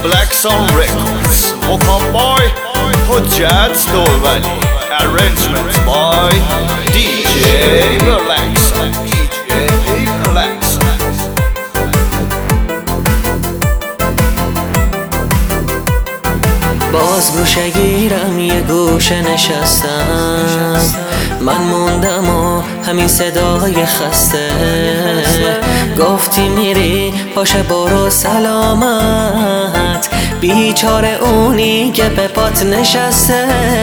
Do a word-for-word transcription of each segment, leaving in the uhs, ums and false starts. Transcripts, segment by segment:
Black Sun Records مقام بای حجت دولولی Arrangement by دی جی Relaxon دی جی Relaxon. باز گوشه گیرم یه گوشه نشستم، من موندم و همین صدای خسته. گفتی میری باشه برو سلامت، بیچاره اونی که به پات نشسته.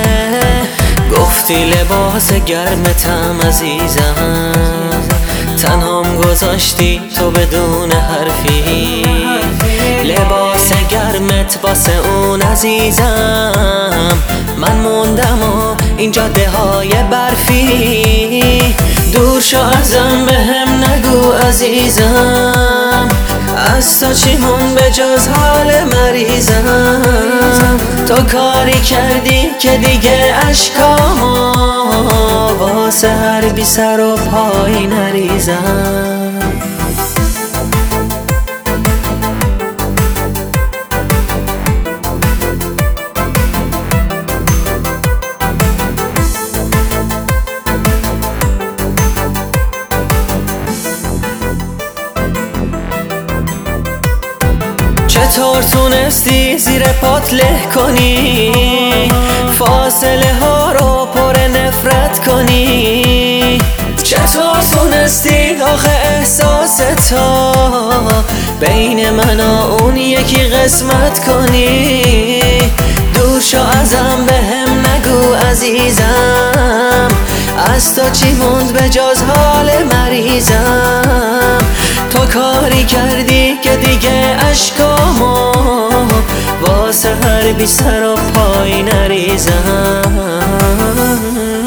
گفتی لباس گرمتم عزیزم، تنهام گذاشتی تو بدون حرفی. لباس گرمت واسه اون عزیزم، من موندم و این جاده های برفی. دور شو ازم بهم نگو عزیزم، از تو چی مون به جز حال مریضم. تو کاری کردی که دیگه اشکامو واسه هر بی سر و پای نریزم. چطور تونستی زیر پات له کنی، فاصله ها رو پر نفرت کنی؟ چطور تونستی آخه احساس تا بین من و اون یکی قسمت کنی؟ دور شو ازم بهم نگو عزیزم، از تو چی موند به جز حال مریضم. تو کاری کردی که دیگه اشکامو واسه هر بی سر و پای نریزم.